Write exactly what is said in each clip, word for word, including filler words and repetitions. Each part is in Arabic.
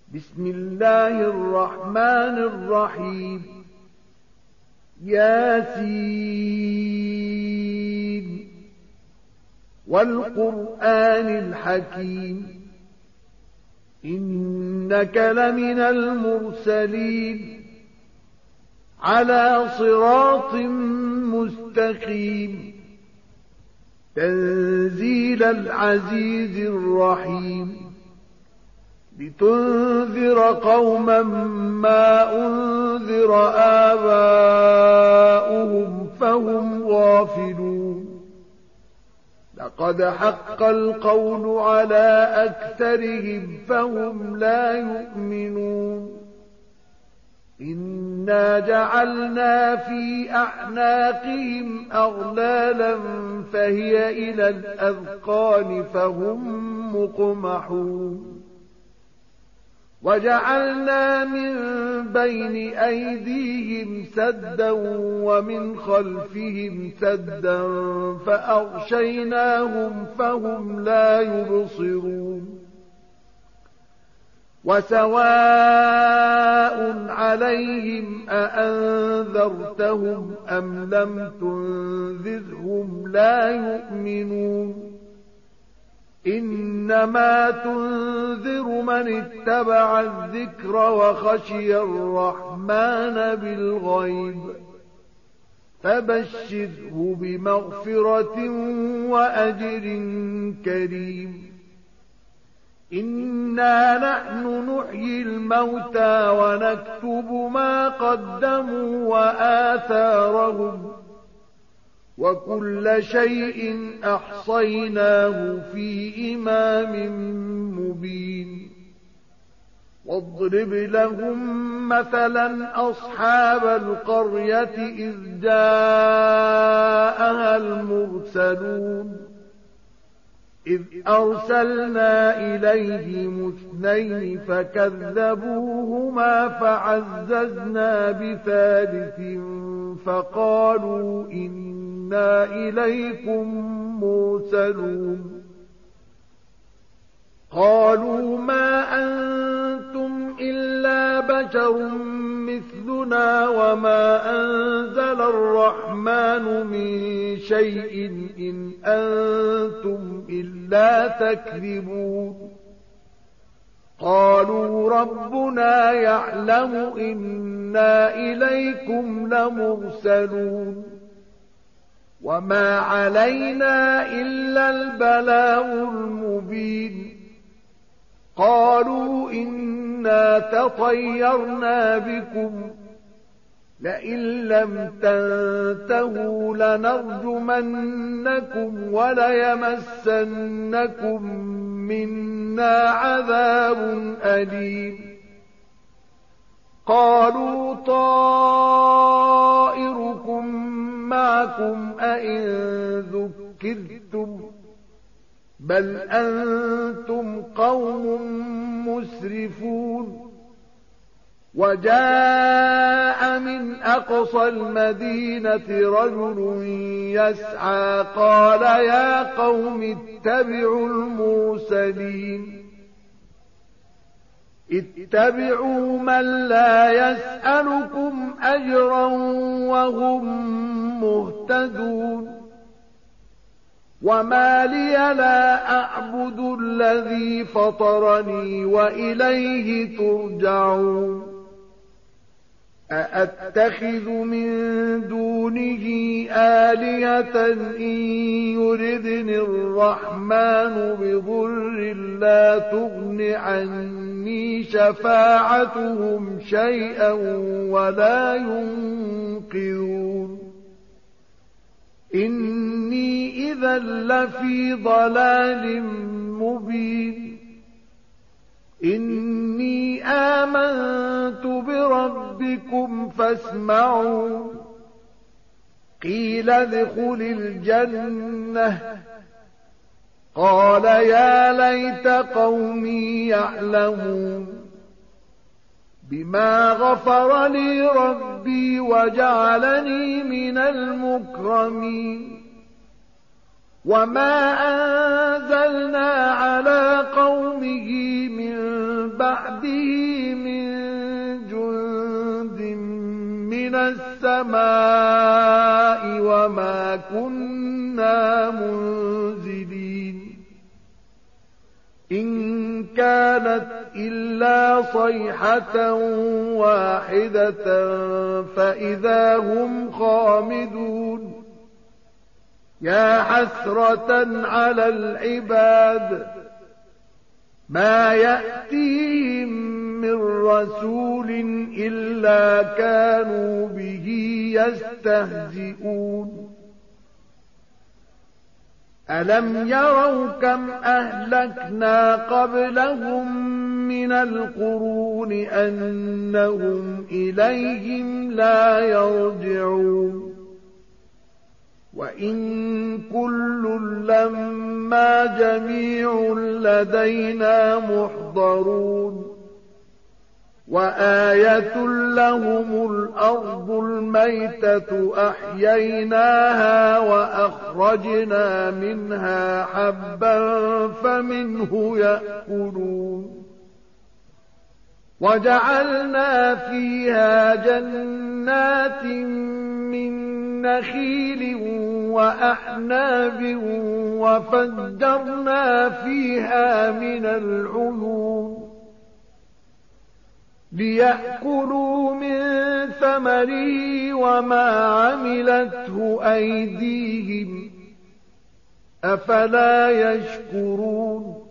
بسم الله الرحمن الرحيم ياسين والقرآن الحكيم إنك لمن المرسلين على صراط مستقيم تنزيل العزيز الرحيم لتنذر قوما ما أنذر آباؤهم فهم غافلون لقد حق القول على أكثرهم فهم لا يؤمنون إنا جعلنا في أعناقهم أغلالا فهي إلى الأذقان فهم مقمحون وجعلنا من بين أيديهم سدا ومن خلفهم سدا فأغشيناهم فهم لا يبصرون وسواء عليهم أأنذرتهم أم لم تنذرهم لا يؤمنون إنما تنذر من اتبع الذكر وخشي الرحمن بالغيب فبشره بمغفرة وأجر كريم إنا نحن نحيي الموتى ونكتب ما قدموا وآثارهم وكل شيء أحصيناه في إمام مبين واضرب لهم مثلا أصحاب القرية إذ جاءها المرسلون إذ أرسلنا إليهم اثنين فكذبوهما فعززنا بثالث فقالوا إنا إليكم مرسلون قالوا ما أنتم إلا بشر مثلنا وما أنزل الرحمن من شيء إن أنتم إلا تكذبون قالوا ربنا يعلم إنا إليكم لمرسلون وما علينا إلا البلاغ المبين قالوا إنا تطيرنا بكم لئن لم تنتهوا لنرجمنكم وليمسنكم منا عذاب أليم قالوا طائركم معكم أئن ذكرتم بل أنتم قوم مسرفون وجاء من أقصى المدينة رجل يسعى قال يا قوم اتبعوا المرسلين اتبعوا من لا يسألكم أجرا وهم مهتدون وما لي لا أعبد الذي فطرني وإليه ترجعون أأتخذ من دونه آلهة إن يردني الرحمن بضر لا تغن عني شفاعتهم شيئا ولا ينقذون إني إذا لفي ضلال مبين إني آمنت بربكم فاسمعون قيل ادخل الجنة قال يا ليت قومي يعلمون بما غفر لي ربي وجعلني من المكرمين وما أنزلنا على قومه من بعده من جند من السماء وما كنا منزلين إن كانت إلا صيحة واحدة فإذا هم خامدون يا حسرة على العباد ما يأتيهم من رسول إلا كانوا به يستهزئون ألم يروا كم أهلكنا قبلهم من القرون أنهم إليهم لا يرجعون وإن كل لما جميع لدينا محضرون وآية لهم الأرض الميتة أحييناها وأخرجنا منها حبا فمنه يأكلون وجعلنا فيها جنات من نخيل وأعناب وفجرنا فيها من العيون ليأكلوا من ثمره وما عملته أيديهم أفلا يشكرون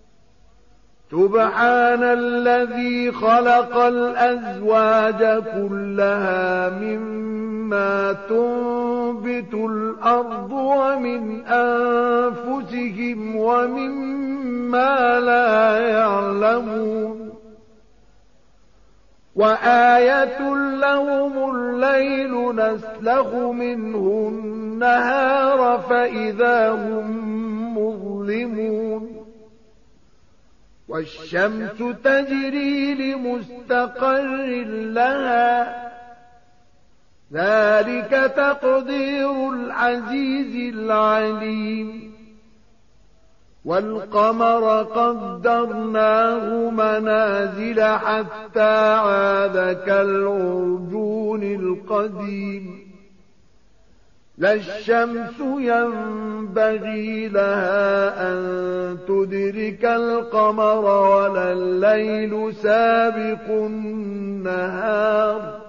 سبحان الذي خلق الأزواج كلها مما تنبت الأرض ومن أنفسهم ومما لا يعلمون وآية لهم الليل نسلخ منه النهار فإذا هم مظلمون والشمس تجري لمستقر لها ذلك تقدير العزيز العليم والقمر قدرناه منازل حتى عاد كالعرجون القديم لا الشمس ينبغي لها أن تدرك القمر ولا الليل سابق النهار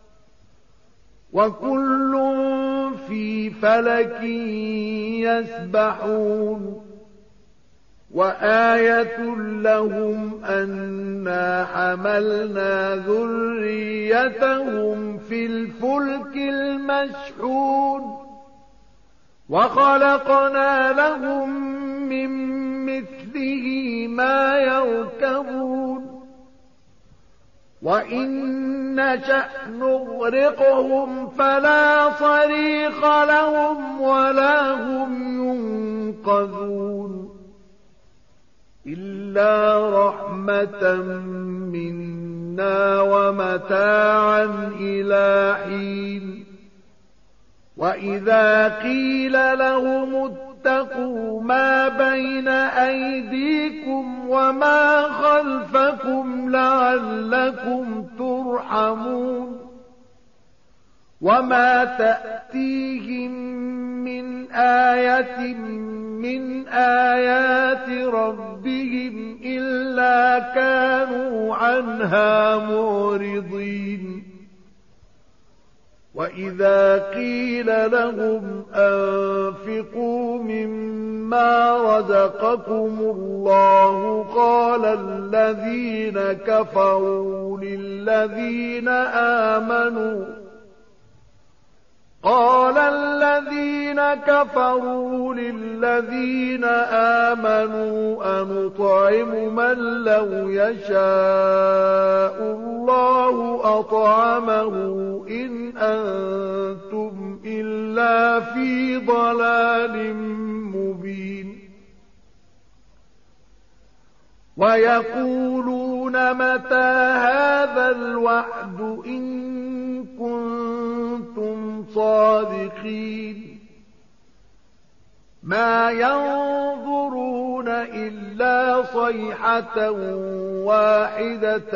وكل في فلك يسبحون وآية لهم أنا حملنا ذريتهم في الفلك المشحون وخلقنا لهم من مثله ما يركبون وإن نشأ نغرقهم فلا صريخ لهم ولا هم ينقذون إلا رحمة منا ومتاعا إلى حين وإذا قيل لهم اتقوا ما بين أيديكم وما خلفكم لعلكم ترحمون وما تأتيهم من آية من آيات ربهم إلا كانوا عنها معرضين وإذا قيل لهم أنفقوا مما رزقكم الله قال الذين كفروا للذين آمنوا قال الذين كفروا للذين آمنوا أنطعم من لو يشاء الله أطعمه إن أنتم إلا في ضلال مبين ويقولون متى هذا الوعد إن كنتم صادقين ما ينظرون إلا صيحة واحدة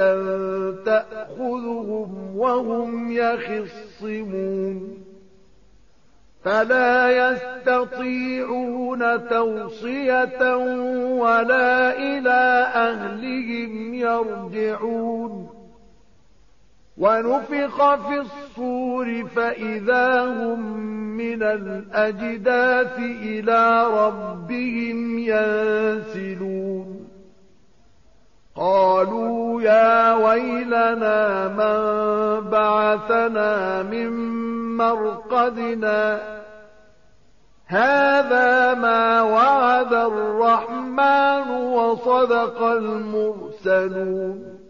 تأخذهم وهم يخصمون فلا يستطيعون توصية ولا إلى أهلهم يرجعون ونفخ في الصور فإذا هم من الأجداث إلى ربهم ينسلون قالوا يا ويلنا من بعثنا من مرقدنا هذا ما وعد الرحمن وصدق المرسلون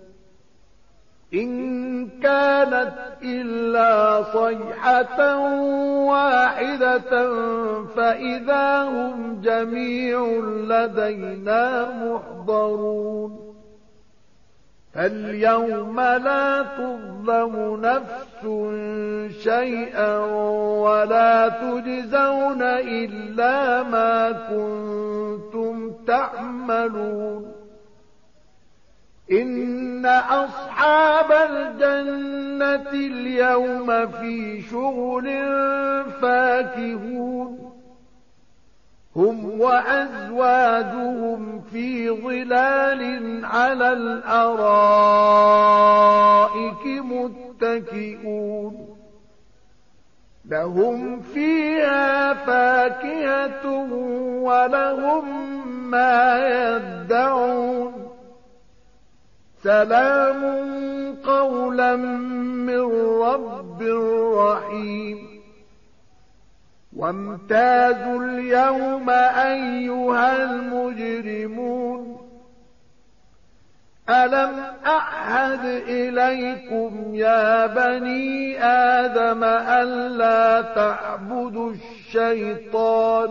إن كانت إلا صيحة واحدة فإذا هم جميع لدينا محضرون فاليوم لا تظلم نفس شيئا ولا تجزون إلا ما كنتم تعملون إن أصحاب الجنة اليوم في شغل فاكهون هم وأزواجهم في ظلال على الأرائك متكئون لهم فيها فاكهة ولهم ما يدعون سلام قولا من رب رحيم وامتازوا اليوم أيها المجرمون ألم أعهد إليكم يا بني آدم ألا تعبدوا الشيطان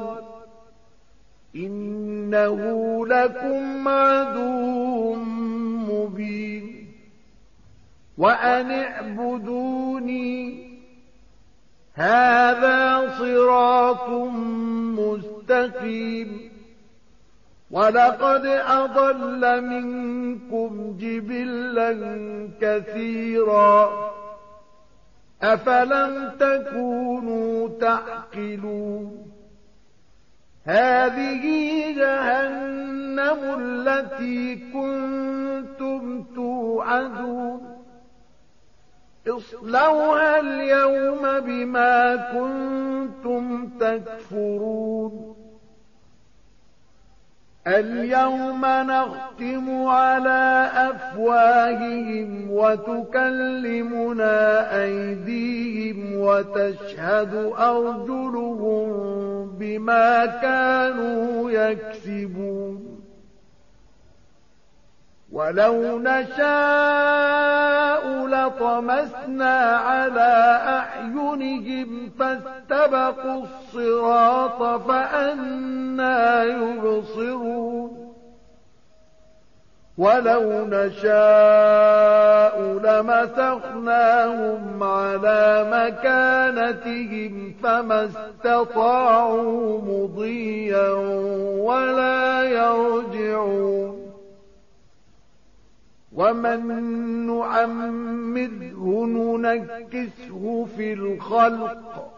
إنه لكم عدو مبين وأن اعبدوني هذا صراط مستقيم ولقد أضل منكم جبلا كثيرا أفلم تكونوا تعقلون هذه جهنم التي كنتم توعدون اصلوها اليوم بما كنتم تكفرون اليوم نختم على أفواههم وتكلمنا أيديهم وتشهد أرجلهم بما كانوا يكسبون ولو نشاء لطمسنا على أعينهم فاستبقوا الصراط فأنى يبصرون ولو نشاء لمسخناهم على مكانتهم فما استطاعوا مضيا ولا يرجعون ومن نعمره ننكسه في الخلق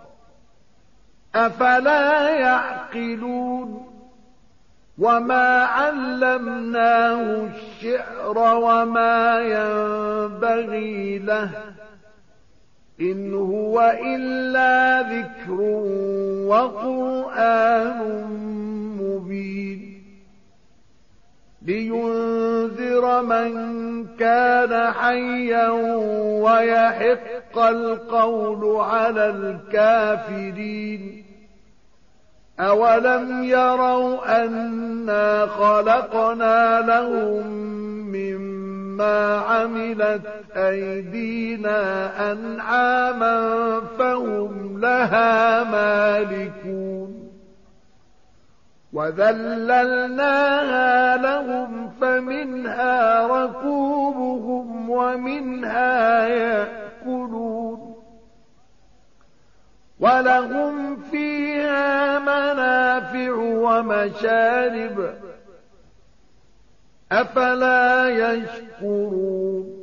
أفلا يعقلون وما علمناه الشعر وما ينبغي له إن هو إلا ذكر وقرآن مبين لينذر من كان حيا ويحق القول على الكافرين أولم يروا أنا خلقنا لهم مما عملت أيدينا أنعاما فهم لها مالكون وذللناها لهم فمنها ركوبهم ومنها يأكلون ولهم فيها منافع ومشارب أفلا يشكرون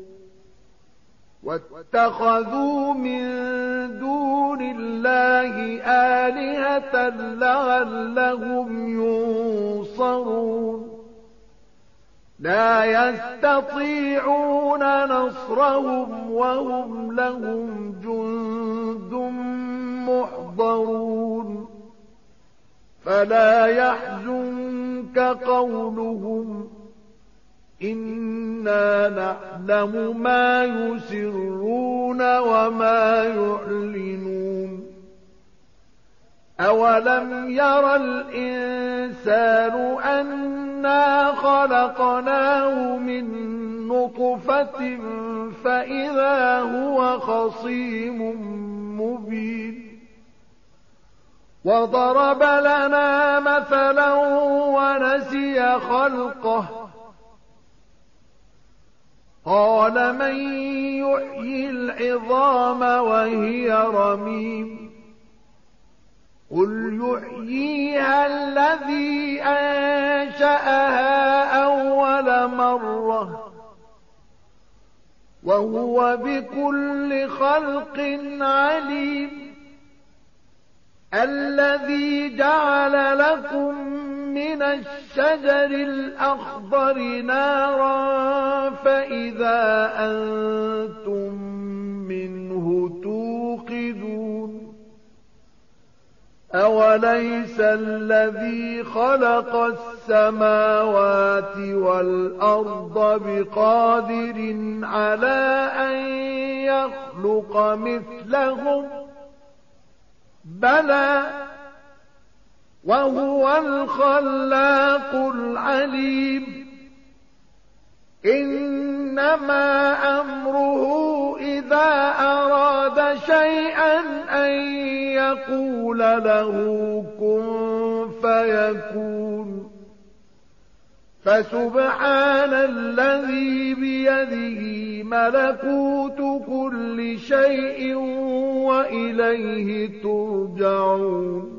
واتخذوا من دون الله آلهة لعلهم ينصرون لا يستطيعون نصرهم وهم لهم جند محضرون فلا يحزنك قولهم إنا نعلم ما يسرون وما يعلنون أولم ير الإنسان أنا خلقناه من نطفة فإذا هو خصيم مبين وضرب لنا مثلا ونسي خلقه قال من يحيي العظام وهي رميم قل يحييها الذي أنشأها أول مرة وهو بكل خلق عليم الذي جعل لكم من الشجر الأخضر نارا فإذا أنتم منه توقدون أوليس الذي خلق السماوات والأرض بقادر على أن يخلق مثلهم بلى وهو الخلاق العليم إنما أمره إذا أراد شيئا أن يقول له كن فيكون فسبحان الذي بيده ملكوت كل شيء وإليه ترجعون